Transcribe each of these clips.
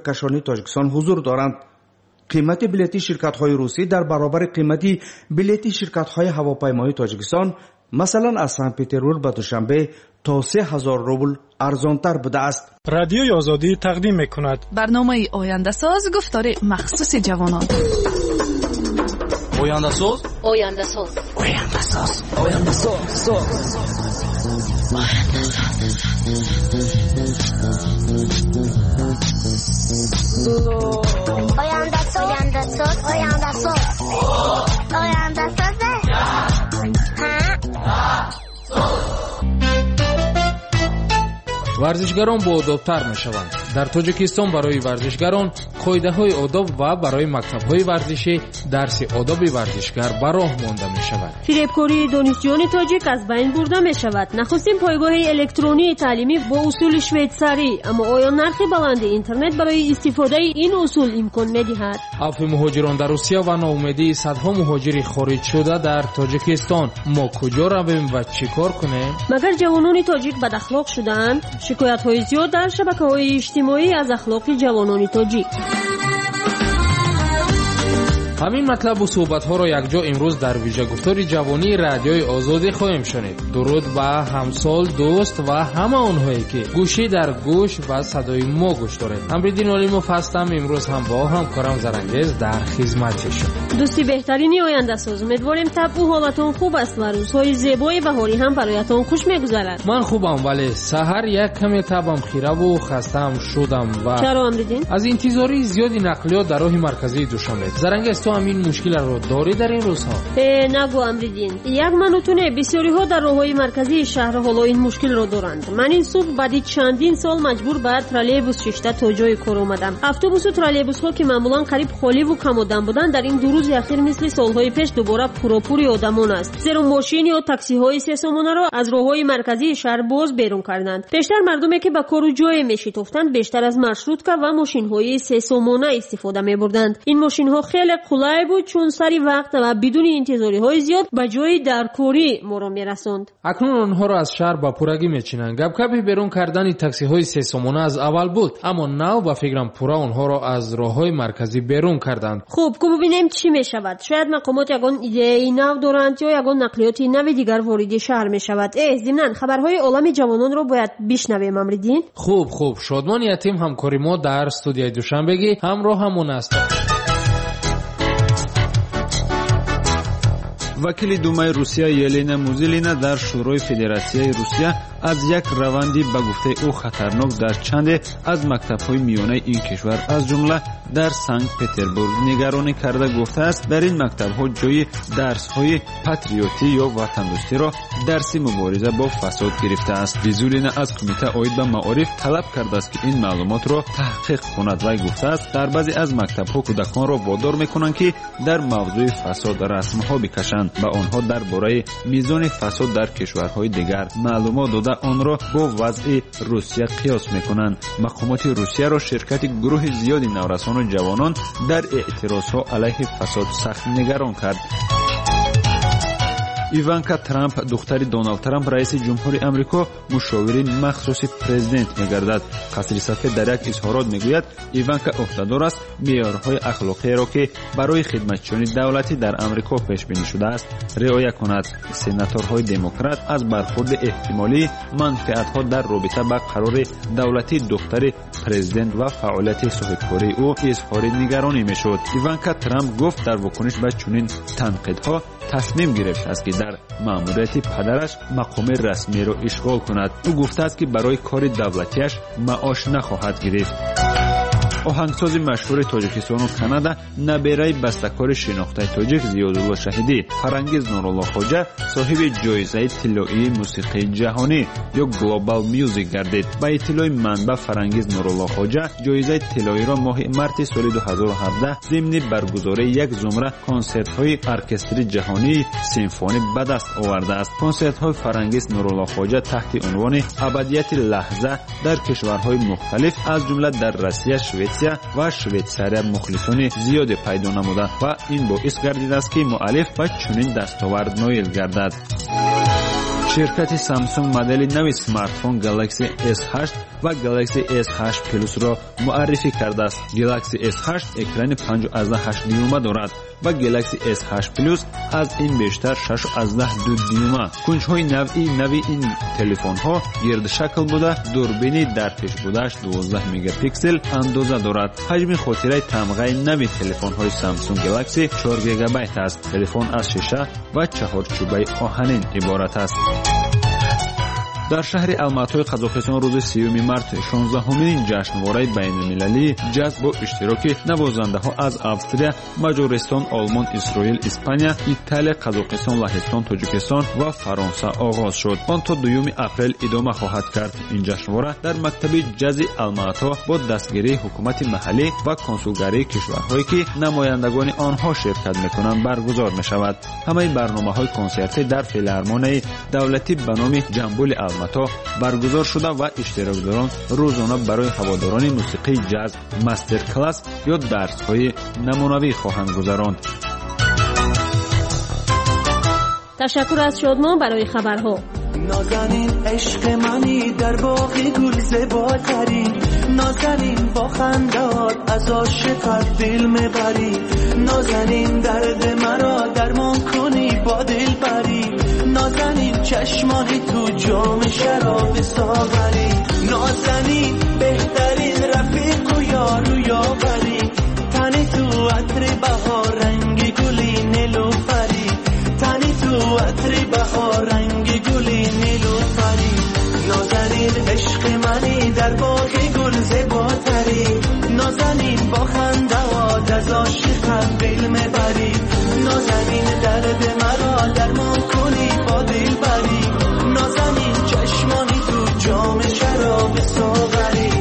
کشانی تاجیکستان حضور دارند. قیمت بلیط شرکت‌های روسی در برابر قیمت بلیط شرکت‌های هواپیمایی تاجیکستان مثلا از سن پترزبورگ به دوشنبه تا 3000 روبل ارزانتر بوده است. رادیوی آزادی تقدیم می‌کند برنامه آینده ساز گفتار مخصوص جوانان. آینده ساز آینده ساز آینده ساز آینده ساز ورزشگران باادب‌تر می‌شوند. در تاجیکستان برای ورزشگران قاعده‌های آداب و برای مکتب‌های ورزشی درس آداب ورزشگر به راه مانده می‌شود. فریبکاری دانشجویان تاجیک از بین برده می‌شود. نخستین پایگاه الکترونی تعلیمی با اصول شویتزاری، اما آیا نرخ بلند اینترنت برای استفاده این اصول امکان می‌دهد؟ افت مهاجران در روسیه و ناامیدی صدها مهاجر خارج شده در تاجیکستان. ما کجا رویم و چیکار کنیم؟ مگر جوانان تاجیک بد اخلاق شدند؟ شکایت‌های زیاد در شبکه‌های اجتماعی از اخلاق جوانان تاجیک. همین مطلب و صحبت‌ها را یکجا امروز در ویژه گفتار جوانی رادیوی آزادی خواهیم شنید. درود به همسال، دوست و همه آنهایی که گوشی در گوش و صدای ما گوش دارند. امریدین علیموف هستم. امروز هم با همکارم زرنگیز در خدمت شما. دوستی بهترین آینده ساز، امیدواریم طبع و حالتون خوب است و روزهای زیبای بهاری هم برایتان خوش می‌گذرد. من خوبم ولی سحر یک کمی طبعم خیره و خستم شدم و چرا امریدین؟ از انتظاری زیادی نقلیات در راه مرکزی دوشنبه. زرنگیز همین مشکل رو داری در این روزها؟ نگو امریدین. یک منوتونه بسیاری ها در راههای مرکزی شهر حالا این مشکل رو دارند. من این صبح بعد چندین سال مجبور به ترالیبوس ششته تا جای کار اومدم. اتوبوس و ترالیبوس ها که معمولا قریب خالی و کم آدم بودن در این دو روز اخیر مثل سالهای پیش دوباره پروپوری آدمان است. زیرا ماشین یا تاکسی های سه سامانه را از راههای مرکزی شهر باز بیرون کردند. بیشتر مردمی که به کار و جای میشتافتند بیشتر از مارشروتکا و ماشین های سه سامانه استفاده می‌بردند. این ماشین ها خیلی قلای بود چون سری وقت و بدون انتظاری های زیاد به جای درکاری ما را میرساند. اکنون آنها را از شهر با پورگی میچینند. گپگپی بیرون کردن تاکسی های سه سامانه از اول بود، اما نو با فکرم پورا آنها را از راههای مرکزی بیرون کردند. خوب کو ببینیم چی میشود. شاید مقامات یگان ایده نو دارند یا یگان نقلیات نو دیگر وارد شهر میشود. ضمن خبرهای عالم جوانان را باید بشنویم امریدین. خوب شادمان یتیم همکاری ما در استودیوی دوشنبگی همراه همون است. وکیل دومای روسیه یلینا موزیلینا در شورای فدراسیای روسیه از یک روندی به گفته او خطرناک در چند از مکتب‌های میانه این کشور از جمله در سنت پترزبورگ نگرانی کرده گفته است در این مکتب‌ها جای درس‌های پاتریوتی یا وطندوستی را درس مبارزه با فساد گرفته است. ویزولینا از کمیته عاید به معارف طلب کرده است که این معلومات را تحقیق کند. وی گفته است در بعضی از مکتب‌ها کودکان را وادار می‌کنند که در موضوع فساد رسم‌ها بکشند و آنها درباره میزان فساد در کشورهای دیگر معلومات داده آن را با وضع روسیه قیاس می‌کنند. مقامات روسیه را شرکت گروه زیادی نورسان و جوانان در اعتراضها علیه فساد سخت نگران کرد. ایوانکا ترامپ دختر دونالد ترامپ رئیس جمهوری آمریکا مشاور مخصوص پرزیدنت می‌گردد. قصر سفید در یک اظهارات میگوید ایوانکا عهده‌دار است معیارهای اخلاقی را که برای خدمتچیان دولتی در آمریکا پیش بینی شده است رعایت کند. سناتورهای دموکرات از برخورد احتمالی منفعت‌ها در رابطه با قرار دولتی دختر پرزیدنت و فعالیت صحبت‌کاری او اظهار نگرانی می‌شد. ایوانکا ترامپ گفت در واکنش به چنین تنقیدها تصمیم گرفت است که در مأموریت پدرش مقام رسمی را اشغال کند. او گفته است که برای کار دولتیش معاش نخواهد گرفت. آهنگساز مشهور تاجیکستان و کانادا نبیره بسته‌کار شناخته تاجیک زیادالله شهیدی فرانگیز نورالله خوجا صاحب جایزه طلایی موسیقی جهانی یا گلوبال میوزیک گردید. با اطلاع منبع فرانگیز نورالله خوجا جایزه طلایی را ماه مارس سال 2017 ضمن برگزاری یک زمره کنسرت‌های ارکستر جهانی سیمفونی به دست آورده است. کنسرت‌های فرانگیز نورالله خوجا تحت عنوان ابدیت لحظه در کشورهای مختلف از جمله در روسیه، شوئیس و شویتزاری مخلصان زیاد پیدا نموده و این باعث گردیده است که مؤلف به چنین دستاورد نایل گردد. شرکت سامسونگ مدل نوی سمارتفون گالاکسی S8 و گالاکسی S8 پلوس را معرفی کرده است. گالاکسی S8 اکران 5.8 دیومه دارد و گالاکسی S8 پلوس از این بیشتر 6.2 دیومه. کنج‌های نوی این تلفن‌ها گرد شکل بوده، دوربین در پیش بودش 12 مگاپیکسل اندازه دارد. حجم خاطره تمغه نوی تلفن‌های سامسونگ گالاکسی 4 گیگابایت است. تلفن از شیشه و چهارچوبه آهنین عبارت است. در شهر الماتای قزاقستان روز 30 مارس 16مین جشنواره بین‌المللی جاز با اشتراک نوازنده‌ها از австрия، مجارستان، آلمان، اسرائیل، اسپانیا، ایتالیا، قزاقستان، لهستان، تاجیکستان و فرانسه آغاز شد. آن تا 2 اپریل ادامه خواهد کرد. این جشنواره در مکتب جاز الماتا با دستگیری حکومت محلی و کنسولگری کشورهایی که نمایندگان آنها شرکت می‌کنند برگزار می‌شود. همه برنامه‌های کنسرتی در فیلارمونی دولتی به نام جنبول تا برگزار شده و اشتراکداران روزانه برای هواداران موسیقی جاز مستر کلاس یا درس‌های نمونوی خواهند گذراند. تشکر از شادمان برای خبرها. نازنین عشق منی در باغ گل زیباترین، نازنین با خندات از عاشقت دل میبری، نازنین درد مرا درمان کنی با دل بری، نازنین چشمانی تو جام شراب ساغری، نازنین بهترین رفیق و یار و یاوری، تنی تو عطر بهار رنگ گلی نیلوفری، تنی تو عطر بهار رنگ گلی نیلوفری، نازنین عشق منی در باغ گل زیباتری، نازنین با خنده‌ات از عاشقت دل میبری، نازنین درد مرا درمان کنی با دل بری، نازنین چشمانی تو جام شراب ساغری.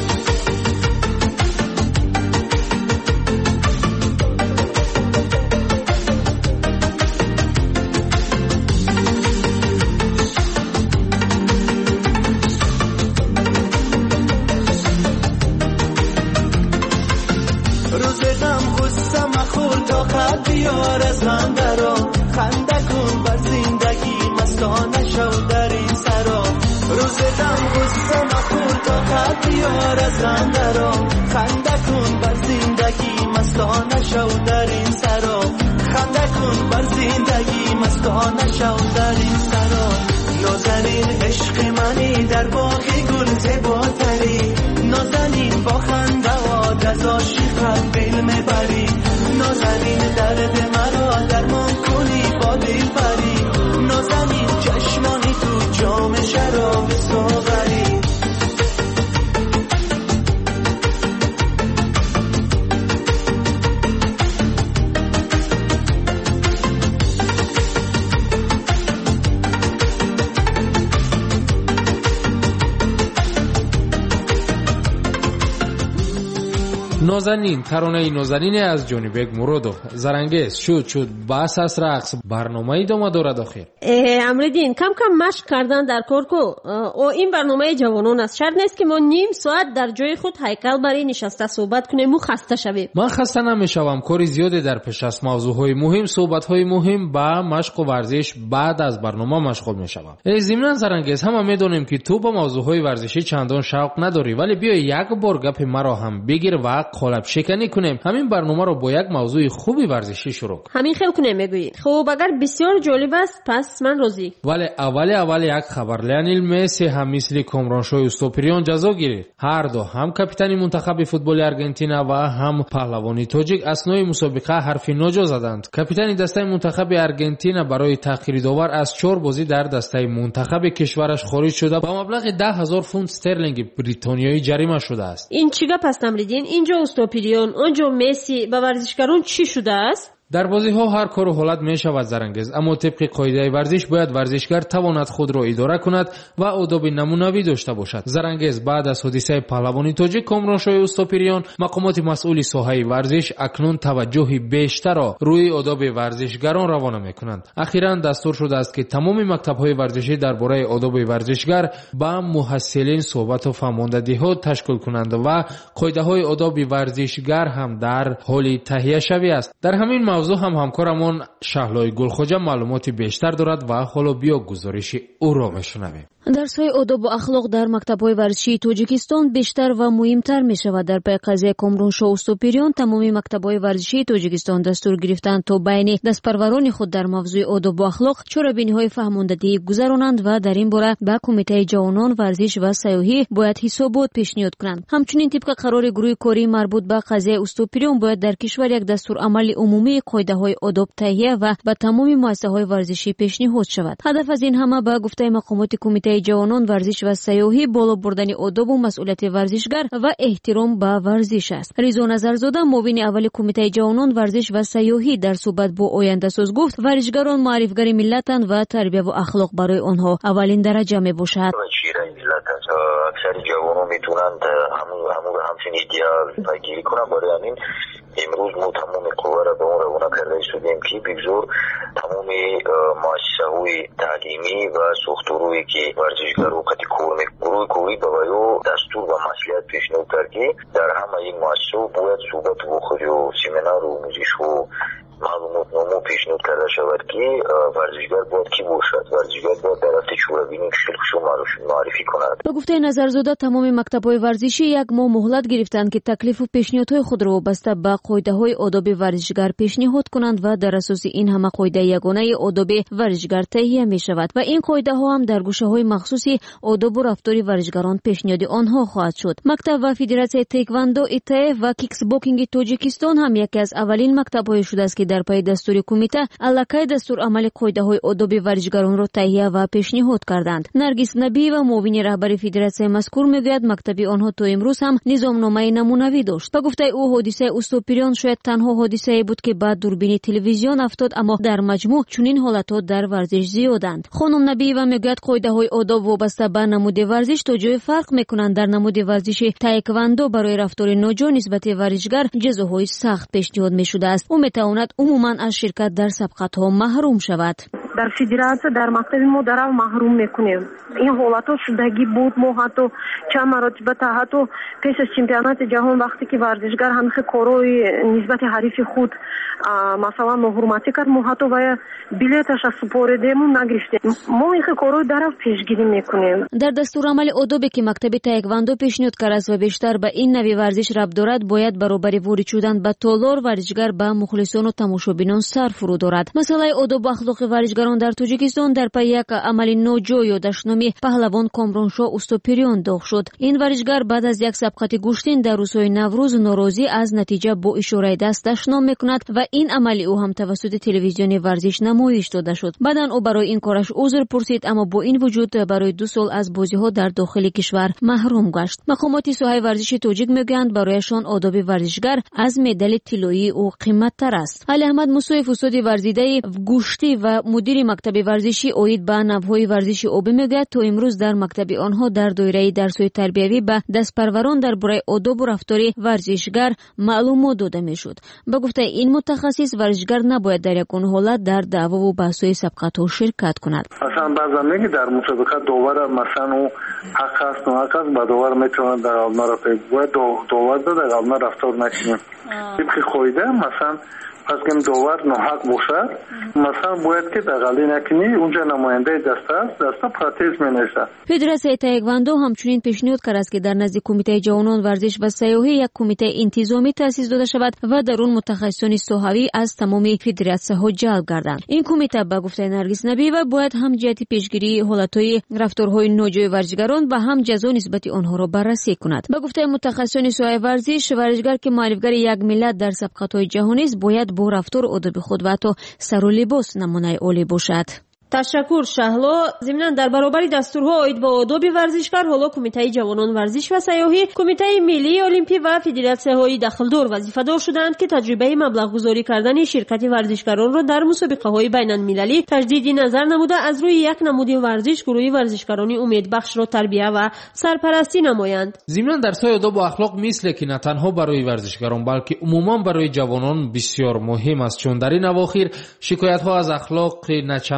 بیار از غم درا، خنده کن بر زندگی مستانه شو در این سرا، روز دم غصه مخور تا قد بیار از غم درا، خنده کن بر زندگی مستانه شو در این سرا، خنده کن بر زندگی مستانه شو در این سرا، نازنین عشق منی در باغ گل زیباتری، نازنین با خنده‌ات از عاشقت دل میبری، نازنین درد مرا درمان کنی با دل بری، نازنین چشمانی تو جام شراب ساغری. نازنین ترانه نازنین از جونیبگ مرودوف. زرنگیز شد بس از رقص برنامه ادامه دارد. آخر امریدین کم کم مشق کردن در کورکو او این برنامه جوانان است. شرط نیست که ما نیم ساعت در جای خود هیکل بری نشسته صحبت کنیم و خسته شویم. من خسته نمیشوم. کاری زیاده در پیش است. موضوعهای مهم، صحبت‌های مهم با مشق و ورزش بعد از برنامه مشغول میشوم. ضمن زرنگیز همه میدونیم که تو با موضوعهای ورزشی چندان شوق نداری، ولی بیا یک بار گپ مرا هم بگیر و قالب شکنی کنیم. همین برنامه رو با یک موضوع خوبی ورزشی شروع کنیم. همین خیلی کنه میگویی. خب اگر بسیار جالب است پس من راضی. ولی اول یک خبر. لیونل مسی هم مثل کامرانشوی استوپریان جزا گیرید. هر دو هم کاپیتان منتخب فوتبال آرژانتین و هم پهلوانی تاجیک اثنای مسابقه حرف ناجا زدند. کاپیتان دسته منتخب آرژانتین برای تأخیر داور از 4 بازی در دسته منتخب کشورش خارج شده با مبلغ 10,000 پوند استرلینگ بریتانیایی جریمه شده است. این چیگه پس تمریدین؟ اینجا استوپریان، اونجا مسی، با ورزشکاران چی شده است؟ در بازی ها هر کار و حالت می شود زرنگیز، اما طبق قاعده ورزش باید ورزشکار تواند خود را اداره کند و آداب نمونوی داشته باشد. زرنگیز بعد از حادثه پهلوانی تاجیک کامرانشوی استوپریان، مقامات مسئول ساحه ورزش اکنون توجه بیشتر را روی آداب ورزشگران روانه می کنند. اخیراً دستور شده است که تمام مکتب های ورزشی درباره آداب ورزشگر با محصلین صحبت و فرماندهی تشکیل کنند و قاعده های آداب ورزشگر هم در حال تهیه شوی است. در همین موضوع هم همکارمون شهلای گلخوجه معلومات بیشتر دارد و حالا بیا گزارش او را میشنویم. дарсҳои одоб ва ахлоқ дар мактабҳои варзишии тоҷикистон бештар ва муҳимтар мешавад. дар пай қазияи Комруншоҳ Уступирён тамоми мактабҳои варзишии тоҷикистон дастур гирифтанд то байни дастпарварони худ дар мавзӯи одоб ва ахлоқ чорабиниҳои фаҳмондадӣ гузаронанд ва дар ин бора ба Кумитаи ҷавонон, варзиш ва сайёҳӣ бояд ҳисобот пешниҳод кунанд. ҳамчунин тибқи қарори гурӯҳи кории марбут ба қазияи Уступирён бояд дар кишвар як дастурамали умумии қоидаҳои одоб таҳия ва ба тамоми муассисаҳои варзишӣ пешниҳод шавад. ҳадаф аз ин ҳама ба гуфтаи мақомоти Кумитаи ҷавонон, варзиш ва сайёҳӣ боло бурдани одобу масъулияти варзишгар ва эҳтиром ба варзиш аст. Ризо Назарзода, муовини аввали Кумитаи ҷавонон, варзиш ва сайёҳӣ, дар суҳбат бо Ояндасоз гуфт, варзишгарон муаррифгари миллатанд ва тарбияву ахлоқ барои онҳо аввалин дараҷа мебошад. аксари ҷавонон метавонанд ҳамчун идеал пайгирӣ кунанд. барои ҳамин имрӯз мо тамоми қувваро ба он равона карда истодем ки бигзор тамоми муассисаҳои таълимӣ ва сохторое ки варзишгар вақти кор мекунад, гурӯҳи корӣ ба ваё дастур ва маслиҳат пешниҳод кард ки дар ҳамаи муассисаҳо бояд суҳбату вохӯриҳо, семинару омӯзишҳо, маълумотномо пешниҳод карда шавад ки варзишгар бояд кӣ бошад, варзишгар бояд дар рафти чорабинӣ хушӯ маърифӣ кунад. ба гуфтаи Назарзода, тамоми мактабҳои варзишӣ як моҳ муҳлат гирифтанд ки таклифу пешниҳодҳои худро вобаста ба қоидаҳои одоби варзишгар пешниҳод кунанд ва дар асоси ин ҳама қоидаи ягонаи одоби варзишгар таҳия мешавад ва ин қоидаҳо ҳам дар гӯшаҳои махсуси одобу рафтори варзишгарон пешниҳоди онҳо хоҳад шуд. Мактаб ва Федератсияи Тейквандо, ИТФ ва киксбокинги Тоҷикистон ҳам яке аз аввалин мактабҳое шудааст ки дар пайи дастури кумита аллакай дастурамали қоидаҳои одоби варзишгаронро таҳия ва пешниҳод карданд. Наргис Набиева, муовини раҳбари федератсия мазкур, мегӯяд мактаби онҳо то имрӯз ҳам низомномаи намунавӣ дошт. Ба гуфтаи ӯ, ҳодисаи Уступирён шояд танҳо ҳодисае буд ки ба дурбини телевизион афтод, аммо дар маҷмӯъ чунин ҳолатҳо дар варзиш зиёданд. хонум Набиева мегӯяд қоидаҳои одоб вобаста ба намуди варзиш то ҷое фарқ мекунанд. дар намуди варзиши таеквандо барои рафтори ноҷо нисбати варзишгар ҷазоҳои сахт пешниҳод мешудааст. ӯ метавонад умуман аз ширкат дар сабқатҳо маҳрум шавад. дар федератсия дар мактаби мо дарав маҳрум мекунем. ин ҳолатҳо шудагӣ буд. мо ҳатто чанд маротиба ҳатто пеш аз чемпионати ҷаҳон вақте ки варзишгар ҳамихе корои нисбати ҳарифи худ масалан ноҳурматӣ кард, мо ҳатто вая билеташа супоридему нагирифтем. мо ихе корои дарав пешгирӣ мекунем. дар дастурамали одобе ки мактаби таеквандо пешниҳод кард аст ва бештар ба ин нави варзиш рабт дорад, бояд баробари ворид шудан ба толор варзишгар ба мухлисону тамошобинон сар фурӯ дорад. масъалаи одобу ахлоқи варзишгарон дар Тоҷикистон дар пай як амали ноҷо ё даштноми паҳлавон Комруншоҳ Уступирён доғ шуд. ин варзишгар баъд аз як сабқати гӯштин дар рӯзҳои Наврӯз норозӣ аз натиҷа бо ишораи даст даштном мекунад ва ин амали ӯ ҳам тавассути телевизиони варзиш намоиш дода шуд. баъдан ӯ барои ин кораш узр пурсид, аммо бо ин вуҷуд барои 2 сол аз бозиҳо дар дохили кишвар маҳрум гашт. мақомоти соҳаи варзиши тоҷик мегӯянд барояшон одоби варзишгар аз медали тиллоии ӯ қимматтар аст. Али Аҳмад Мусоев, устоди варзидаи гӯштӣ ва мудири мактаби варзишӣ оид ба навъҳои варзиши обӣ мегӯяд, то имрӯз дар мактаби онҳо дар доираи дарсҳои тарбиявӣ ба дастпарварон дар бораи одобу рафтори варзишгар маълумот дода мешуд. ба гуфтаи ин мутахассис, варзишгар набояд дар ягон ҳолат дар даъвову баҳсҳои сабқатҳо ширкат кунад. масалан баъзан меги дар мусобиқа довара масалан ӯ ҳақ аст ноҳақ аст, ба довар метавонад дар алма рафта бояд довар да дар алма рафтор накунем. тибқи қоида масалан пас кем довар ноҳақ бошад, масалан бояд ки дағалӣ накунӣ, унҷа намояндаи даста аст, даста протез менависад. Федератсияи таеквандо ҳамчунин пешниҳод кард аст ки дар назди Кумитаи ҷавонон, варзиш ва сайёҳӣ як кумитаи интизомӣ таъсис дода шавад ва дар он мутахассисони соҳавӣ аз тамоми федератсияҳо ҷалб гарданд. ин кумита, ба гуфтаи Наргис Набиева, бояд ҳам ҷиҳати пешгирии ҳолатҳои рафторҳои ноҷои варзишгарон ва ҳам ҷазо нисбати онҳоро баррасӣ кунад. ба гуфтаи мутахассисони соҳаи варзиш, варзишгар ки муаллифгари як миллат дар сабқатҳои ҷаҳонист, бояд бо рафтор одоби худ ва ҳатто сару либос намунаи олӣ бошад. ташаккур Шаҳло. зиминан дар баробари дастурҳо оид ба одоби варзишгар, ҳоло Кумитаи ҷавонон, варзиш ва сайёҳӣ, Кумитаи миллии олимпӣ ва федератсияҳои дахлдор вазифадор шуданд ки таҷрибаи маблағгузорӣ кардани ширкати варзишгаронро дар мусобиқаҳои байналмилалӣ таҷдиди назар намуда, аз рӯи як намуди варзиш гурӯҳи варзишгарони умедбахшро тарбия ва сарпарастӣ намоянд. зиминан дарсҳои одобу ахлоқ мисле ки на танҳо барои варзишгарон, балки умуман барои ҷавонон бисёр муҳим аст, чун дар ин авохир шикоятҳо аз ахлоқи начандон хуби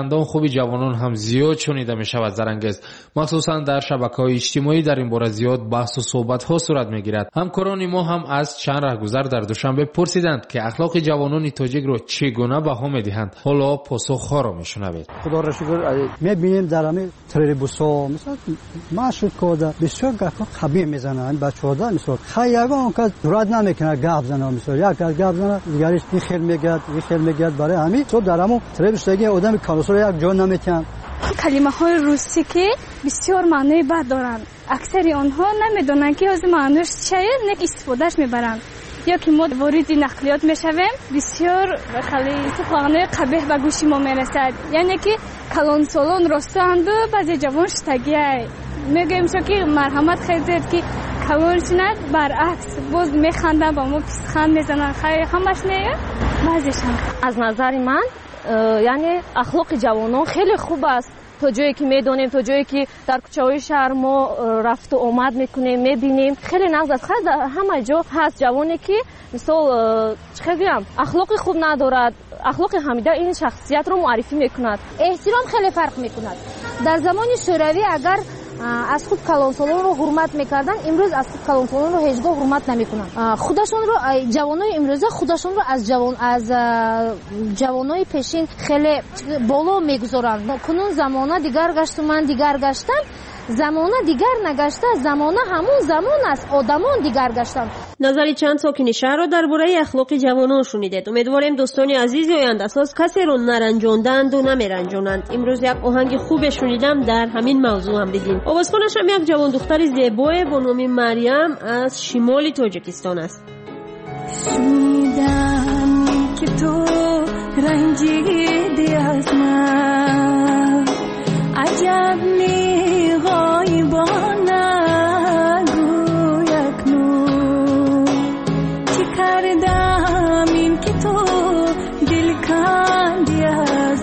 انتخاب جوانان هم زیاد شنیده می شود زرنگز. مخصوصا در شبکه‌های اجتماعی در این باره زیاد بحث و صحبت ها صورت می گیرد. همکاران ما هم از چند راهگذر در دوشنبه پرسیدند که اخلاق جوانان تاجیک را چگونه بها می‌دهند. حالا پاسخ ها را میشنوید. خدا را شکر می‌بینیم در همین تریبوس‌ها مثلا مشروط کرده بسیار خبی میزنند بچه‌ها در مثلا خیابان که رد نمیکنه گپ زنه مثلا یک از گپ زنه دیگریش این خیل میگد برای همین تو در همون تریبوس‌ها آدم کالوسر یک جا نمیتن. کلمه‌های روسی که بسیار معنی بد دارند اکثر آنها نمیدونن که از معنیش چیه نک استفادهش میبرند یا که ما وارد نقلیات میشویم بسیار خیلی سخنان قبیح به گوش ما میرسد یعنی که کلان سالان راستند و بعضی جوان شتگیه میگیم که مرحمت خیزید که کلان شند برعکس باز میخندن با ما پسخند میزنن خیلی همش میگه بعضیشان. از نظر من یعنی اخلاق جوانان خیلی خوب است تا جایی که میدونیم تا جایی که در کوچه‌های شهر ما رفت و آمد میکنیم میبینیم خیلی نقض است. خیلی همه جا هست جوانی که مثلا چه بگم اخلاق خوب ندارد اخلاق حمیده این شخصیت رو معرفی میکند. احترام خیلی فرق میکند. در زمان شوروی اگر از خود کلانسالان رو حرمت میکردن امروز از خود کلانسالان رو هیچگاه حرمت نمیکنن. خودشون رو جوانای امروزه خودشون رو از جوانای پیشین خیلی بالا میگذارن. کنون زمانه دیگر گشت و من دیگر گشتم زمانه دیگر نگشته زمانه همون زمان است آدمان دیگر گشتن. نظری چند ساکن شهر را درباره اخلاق جوانان شنیدید. امیدواریم دوستان عزیز آینده اساس کسی رو نرنجاندند و نمیرنجانند. امروز یک آهنگ خوب شنیدم در همین موضوع هم بدیم. آوازخوانش هم یک جوان دختر زیبای با نام مریم از شمال تاجیکستان است. شنیدم که تو رنجیدی از من عجب می‌غای با نگو یکنون چی کردم این که تو دل کندی از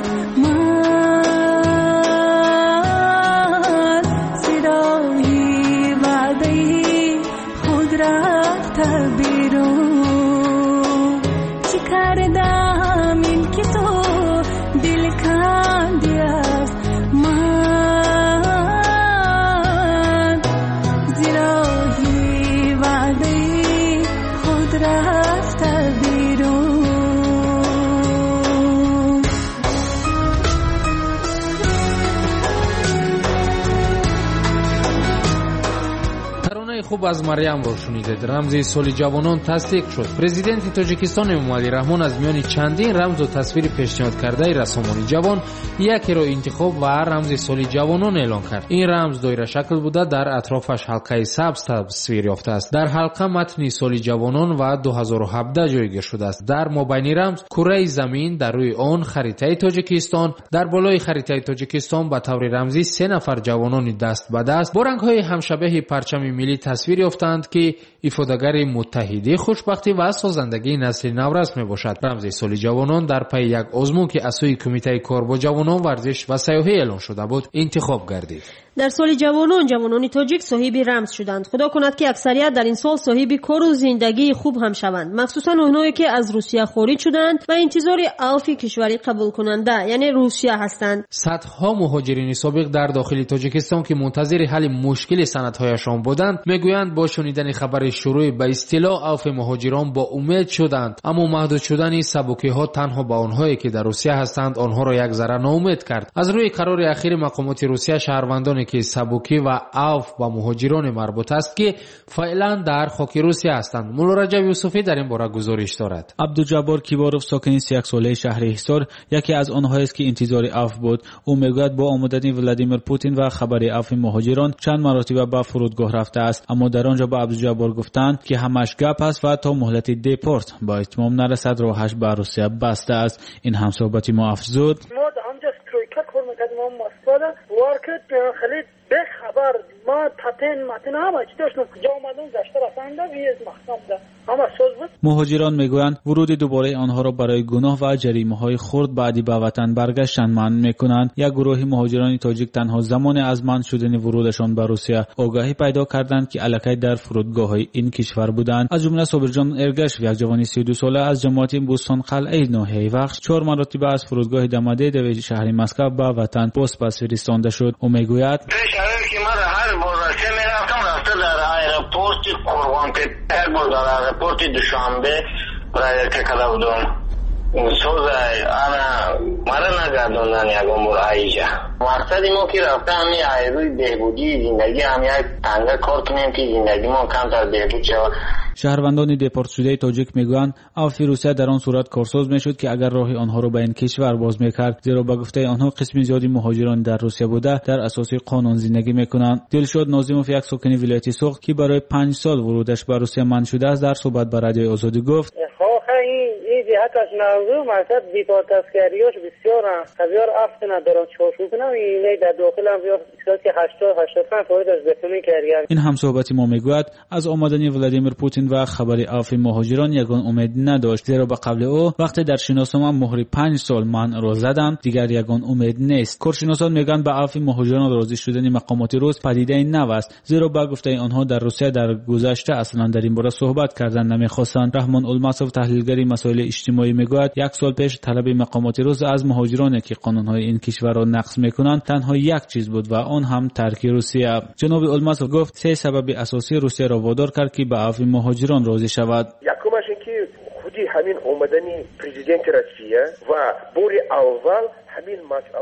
من صدای وعده خود رفته بیرون چی کردم این که تو دل کندی از خوب از مریم رو شنیدید. رمز سال جوانان تصدیق شد. پرزیدنت تاجیکستان امامعلی رحمان از میان چندین رمز و تصویر پیشنهاد کرده رسانه‌ای جوان یکی را انتخاب و رمز سال جوانان اعلان کرد. این رمز دایره شکل بوده در اطرافش حلقه سبز تصویر یافته است. در حلقه متن سال جوانان و 2017 جایگیر شده است. در مابین رمز کره زمین، در روی آن خریطه تاجیکستان، در بالای خریطه تاجیکستان به طور رمزی 3 نفر جوانان دست به دست با رنگ‌های همشبه پرچم ملی تصویر یافتند که افادگر متحدی خوشبختی و سازندگی نسل نو رسم میباشد. رمز سال جوانان در پی یک آزمون که از سوی کمیته کار با جوانان ورزش و سیاحی اعلان شده بود انتخاب گردید. در سال جوانان تاجیک صاحب رمز شدند. خدا کند که اکثریت در این سال صاحب کار و زندگی خوب هم شوند، مخصوصا اونایی که از روسیه خارج شدند و انتظار عفو کشوری قبول کننده یعنی روسیه هستند. صدها مهاجرین سابق در داخل تاجیکستان که منتظر حل مشکل سندهایشان بودند میگویند با شنیدن خبر شروع به اصطلاح عفو مهاجران با امید شدند، اما محدود شدن سبکی تنها با آنهایی که در روسیه هستند آنها را یک ذره ناامید کرد. از روی قرار اخیر مقامات روسیه شهروندان که سبکی و عفو با مهاجران مربوط است که فعلا در خاک روسیه هستند. مولا رجب یوسفی در این باره گزارش دارد. عبدالجبار کیباروف ساکن 31 ساله شهر حصار یکی از آنهایی است که انتظار عفو بود. او میگوید با آمدن ولادیمیر پوتین و خبر عفو مهاجران چند مرتبه به فرودگاه رفته است، اما در آنجا با عبدالجبار گفتند که همش گپ است و تا مهلت دیپورت با اتمام نرسد راهش به روسیه بسته است. این هم صحبتی ما افزود. به خبر ما تاتن متن همه چی داشتم کجا اومدم گشته رفتم ویز مخصم ده اما سوز مهاجران میگویند ورود دوباره آنها را برای گناه و جریمه‌های خرد بعدی به وطن برگشتن مانع میکنند. یک گروه مهاجران تاجیک تنها زمان از منع شدن ورودشان به روسیه آگاهی پیدا کردند که الکی در فرودگاه‌های این کشور بودند. از جمله صابرجان ارگش، یک جوان 32 ساله از جماعت بوستان قلعه ناحیه وخش 4 مرتبه از فرودگاه دمده در شهر مسکو به وطن پس فرستاده شد. او میگوید که من هر بارسه میرفتم رفته در ایرپورت قربان‌تپه بود، در ایرپورت دوشنبه برای تکلا بودم. سوزای انا مرا نگردوندن یکم بر ایجا. مقصد ما که رفته همی روی بهبودی زندگی هم یک تنگه کار کنیم که زندگی ما کمتر بهبود شود. شهروندان دپورت شده تاجیک میگویند عفو روسیه در آن صورت کارساز میشد که اگر راه آنها را به این کشور باز میکرد، زیرا به گفته آنها قسم زیادی مهاجران در روسیه بوده در اساس قانون زندگی میکنند. دلشاد ناظموف، یک ساکن ولایت سوخت که برای 5 سال ورودش به روسیه منع شده است، در صحبت با رادیوی آزادی گفت این جهتش موضوع مقصد دیپارت اسکریاش بسیار افت ندارم چاشو کنم این در داخل هم بسیار که 80-85 فایدش بتونی کردیم. این هم صحبتی ما میگوید از آمدنی ولادیمیر پوتین و خبر عفو مهاجران یگان امید نداشت، زیرا به قبل او وقتی در شناسنامه مهر 5 سال منع را زدند دیگر یگان امید نیست. کارشناسان میگن به عفو مهاجران راضی شدن مقامات روس پدیده نو است، زیرا به گفته آنها در روسیه در گذشته اصلا در این باره صحبت کردن نمیخواستند. رحمان الماسوف، تحلیلگر مسائل اجتماعی، میگوید 1 سال پیش طلب مقامات روس از مهاجرانی که قانونهای این کشور را نقض میکنند تنها یک چیز بود و آن هم ترک روسیه. جناب الماسوف گفت 3 سبب اساسی روسیه را وادار کرد که به عفو مهاجران راضی شود. یکمش اینکه خودی همین اومدنی پرزیدنت روسیه و بوری اول همین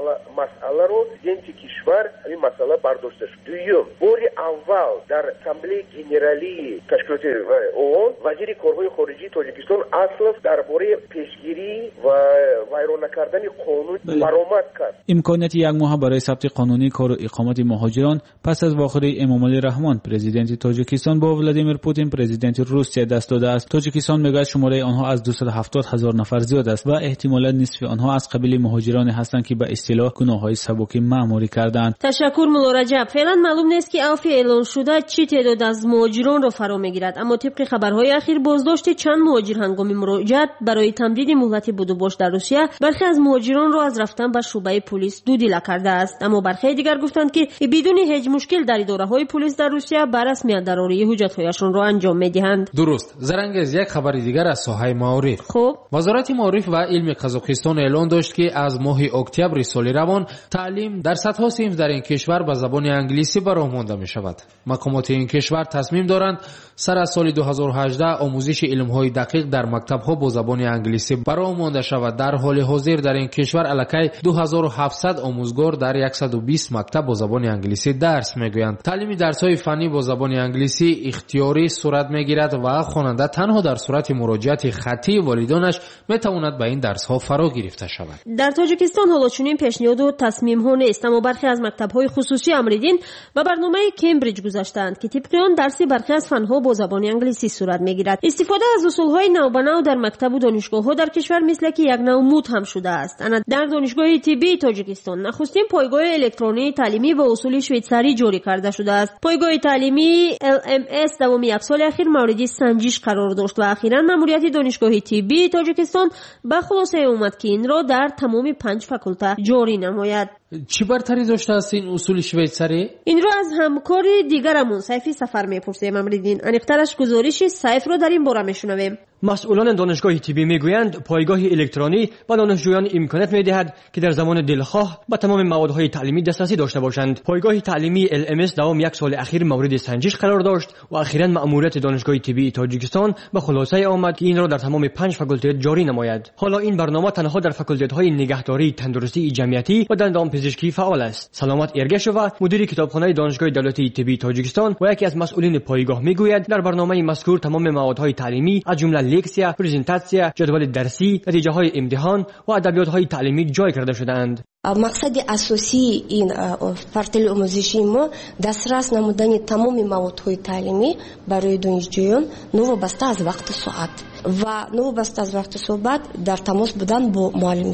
مسئله رو پرزیدنت کشور همین مسئله برداشته شد. دوم بوری اول در اسامبله گنرالی تشکیلات اون وزیر کارهای خارجی تاجیکستان اصلا درباره پیشگیری و ویران نکردن قانون برآمد کرد. امکانیت 1 ماه برای ثبت قانونی کار و اقامت مهاجران پس از واخره امامعلی رحمان پرزیدنت تاجیکستان با ولادیمیر پوتین پرزیدنت روسیه دست داده است. تاجیکستان میگوید شماره آنها از 270,000 نفر زیاد است و احتمالاً نصف آنها از قبیل مهاجران هستند که به اصطلاح گناه‌های سبک معمولی کردند. تشکر مولا رجب. فعلا معلوم نیست که عفو اعلان شده چی تعداد از مهاجران را فرا میگیرد، اما طبق خبرهای اخیر بازداشت چند مهاجر هنگام مراجعت برای تمدید مهلت بودوباش در روسیه برخی از مهاجران را از رفتن به شعبه پلیس دودیله کرده است، اما برخی دیگر گفتند که بدون هیچ مشکل در اداره‌های پلیس در روسیه به رسمیت دراری حجت‌هایشان را انجام می‌دهند. درست. زرنگز یک خبر دیگر از ساحه معارف. خب وزارت معارف و علم قزاقستان اعلان داشت که از ماه اکتبر سال روان تعلیم در صدها صنف در این کشور به زبان انگلیسی برآورده می‌شود. مقامات این کشور تصمیم دارند سر از سال 2018 آموزش علم‌های دقیق در مکتب‌ها با زبان انگلیسی برآورده شود. در حال حاضر در این کشور الکی 2700 آموزگار در 120 مکتب با زبان انگلیسی درس می‌گویند. تعلیم درس‌های فنی با زبان انگلیسی اختیاری صورت می‌گیرد و خواننده تنها در صورت مراجعت خطی والدانش می‌تواند به این درس‌ها فرا گرفته شود. در تاجیکستان حالا چنین پیشنهاد و تصمیم‌ها نیست، اما برخی از مکتب‌های خصوصی امریدین و برنامه کمبریج گذاشتند که طبق آن درسی برخی از فن‌ها با زبان انگلیسی صورت می‌گیرد. استفاده از اصول‌های نو در مکتب و دانشگاه‌ها در کشور مثل که یک نوع مود هم شده است. انا در دانشگاه طبی تاجیکستان نخستین پایگاه الکترونی تعلیمی و اصول شویتزاری جاری کرده شده است. پایگاه تعلیمی LMS دوام 1 سال اخیر مورد سنجش قرار داشت و اخیراً ماموریت دانشگاه طبی تاجیکستان به خلاصه اومد که این را در تمام 5 فاکولته جاری نماید. چی برتری داشته است این اصول شویتزاری؟ این را از همکار دیگرمون سیفی سفر میپرسیم. امریدین انیقترش گزارش سیف را در این باره میشنویم. مسئولان دانشگاه طبی میگویند پایگاه الکترونی به دانشجویان امکانات میدهد که در زمان دلخواه به تمام موادهای تعلیمی دسترسی داشته باشند. پایگاه تعلیمی LMS دوام 1 سال اخیر مورد سنجش قرار داشت و اخیراً مأموریت دانشگاه طبی تاجیکستان به خلاصه آمد که این را در تمام 5 فاکولته جاری نماید. حالا این برنامه تنها در فاکولته‌های نگهداری، تندرستی جمعیتی و دندانپزشکی فعال است. سلامت ارگشووا، مدیر کتابخانه دانشگاه دولتی طبی تاجیکستان و یکی از مسئولین پایگاه میگوید در برنامه مذکور تمام موادهای تعلیمی از جمله لکسیا، پرزنتاسیا، جدول درسی، نتیجه‌های امتحان و ادبیات‌های تعلیمی جای کرده شده‌اند. مقصد اساسی این پورتال آموزشی ما دسترس نمودن تمام موادهای تعلیمی برای دانشجویان نوابسته از وقت ساعت و نوابسته از وقت صحبت در تماس بودن با معلم خود.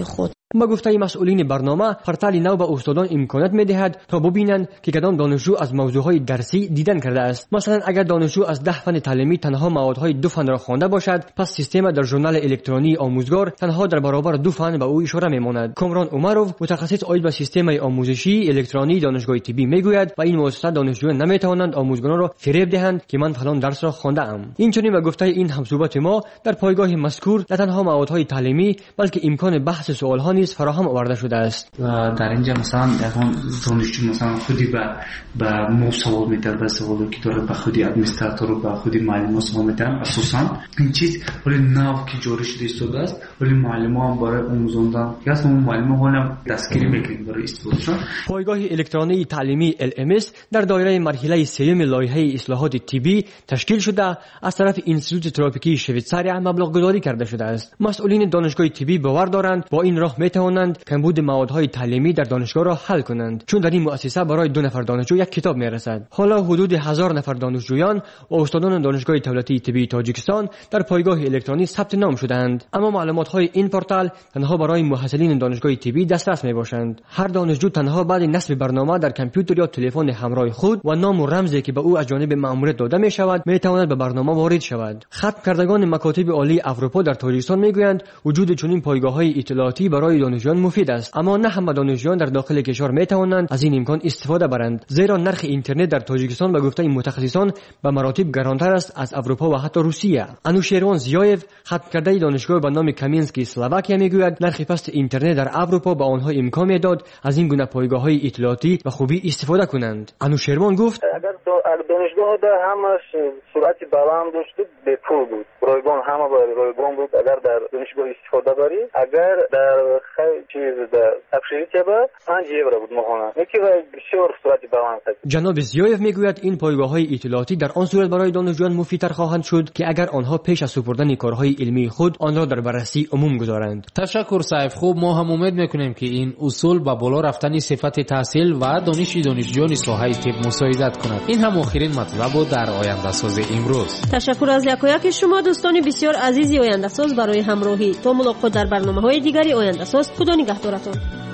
با گفته مسئولین برنامه، پورتال نو به استادان امکانات می‌دهد تا ببینند که کدام دانشجو از موضوعهای درسی دیدن کرده است. مثلا اگر دانشجو از 10 فن تعلیمی تنها موادهای 2 فن را خوانده باشد، پس سیستم در ژورنال الکترونی آموزگار تنها در برابر 2 فن به او اشاره می‌ماند. کامران عمرو، متخصص عاید به سیستم آموزشی الکترونی دانشگاه طبی میگوید و این مؤسسه دانشجویان نمی‌توانند آموزگاران را فریب دهند که من فلان درس را خوانده ام. اینچنین به گفته این همصحبت ما در پایگاه مذکور نه تنها موادهای تعلیمی بلکه امکان بحث سوال‌ها نیز فراهم آورده شده است. و در اینجا مثلا یکان دانشجو مثلا خودی به ما سوال می‌کنه، به سوالی که داره به خودی ادمنستراتور و به خودی معلم سوال می‌کنه. اساساً این چیز ولی نو که جاری شده استفاده است، ولی معلم‌ها هم برای آموزاندن یا اصلا معلم‌ها هم دستگیری می‌کنن برای استفاده. پایگاه الکترونی تعلیمی LMS در دایره مرحله سوم لایحه اصلاحات طبی تشکیل شده از طرف انستیتوت تروپیکی شویتزاریا مبلغ گذاری کرده شده است. مسئولین دانشگاه طبی باور دارند با این راه می‌توانند کمبود موادهای تعلیمی در دانشگاه را حل کنند، چون در این مؤسسه برای 2 نفر دانشجو یک کتاب می‌رسد. حالا حدود 1000 نفر دانشجویان و استادان دانشگاه دولتی طبی تاجیکستان در پایگاه الکترونی ثبت نام شدند، اما معلومات‌های این پورتال تنها برای محصلین دانشگاه طبی دسترس می‌باشند. هر دانشجو تنها بعد نصب برنامه در کامپیوتر یا تلفن همراه خود و نام و رمزی که به او از جانب مأموریت داده می‌شود می‌تواند به برنامه وارد شود. ختم کردگان مکاتب عالی اروپا در تاجیکستان می‌گویند وجود چنین پایگاه‌های اطلاعاتی برای دانشجویان مفید است، اما نه همه دانشجویان در داخل کشور می‌توانند از این امکان استفاده برند، زیرا نرخ اینترنت در تاجیکستان به گفته متخصصان به مراتب گرانتر است از اروپا و حتی روسیه. انوشیروان زیایف، ختم کرده دانشگاه به نام کامینسکی اسلواکیا می‌گوید نرخ پست اینترنت در اروپا به آنها امکان می‌داد از این گونه پایگاه‌های اطلاعاتی به خوبی استفاده کنند. انوشیروان گفت اگر دانشگاه در همش سرعت بلند داشت به پول بود، رایگان همه با رایگان بود. اگر در دانشگاه استفاده داری، اگر در چیز در افشیریت با 5 یورو بود ماهانه، یکی بسیار سرعت بلند است. جناب زیایف میگوید این پایگاه‌های اطلاعاتی در آن صورت برای دانشجویان مفیدتر خواهند شد که اگر آنها پیش از سپردن کارهای علمی خود آن را در بررسی عموم گذارند. تشکر سیف. خوب، ما هم امید میکنیم که این اصول با بالا رفتن صفت تحصیل و دانش دانشجویان ساحه طب مساعدت کند. این هم آخرین مطلب بود در آینده ساز امروز. تشکر از یکایک شما دوستان بسیار عزیزی آینده ساز برای همراهی. تا ملاقات در برنامه‌های دیگری آینده ساز. خدا نگهدارتان.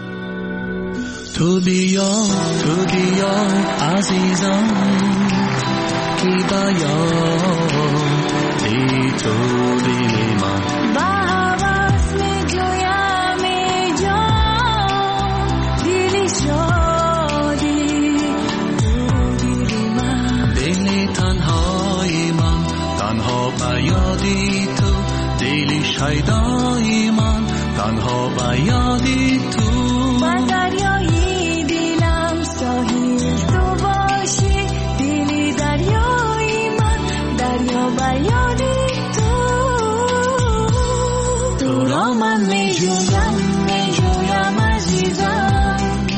تو بیا عزیزم کی بیا ای تو دل من با حواس می جویم ای جان دلی شادی تو دلی من دل تنهای من تنها به یادی تو دلی شیدای من تنها به یادی تو من دریایی دلم ساحل تو باشی دلی دریایی من دریا بر یادی تو را من می جویم عزیزم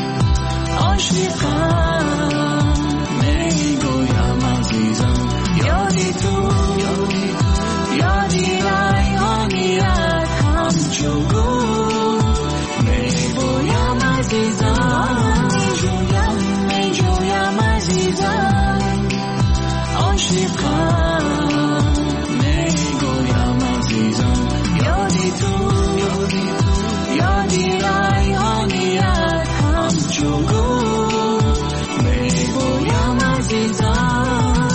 عاشقم می گویم عزیزم یادی تو یادی ریحانیت همچو گل می گویم عزیزم می جویم عزیزم عاشقم می گویم عزیزم یادی تو یادی ریحانیت همچو گل می گویم عزیزم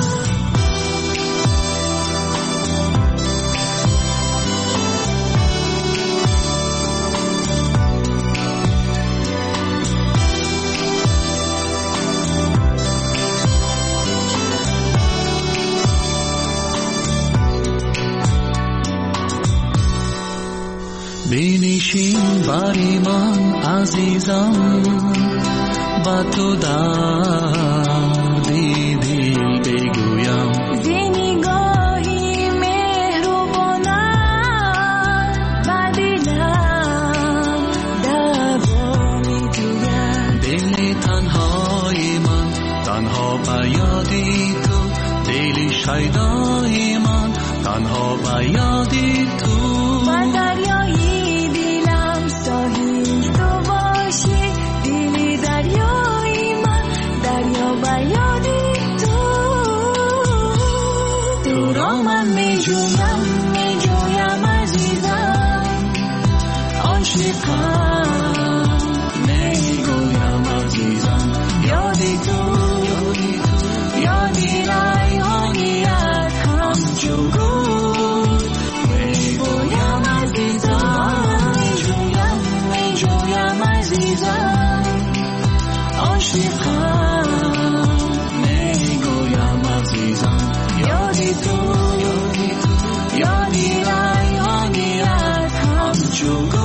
بنشین بری من عزیزم با تو دردی دل بگویم زنگاهی مهربانم و دلم دوا میجوید دل تنهای من تنها به یادی تو دل شیدای من تنها به یادی تو من دریایی دلم ساحل تو باشی دلی دریایی من دریا بر یادی تو را من می جویم عزیزم عاشقم جوگا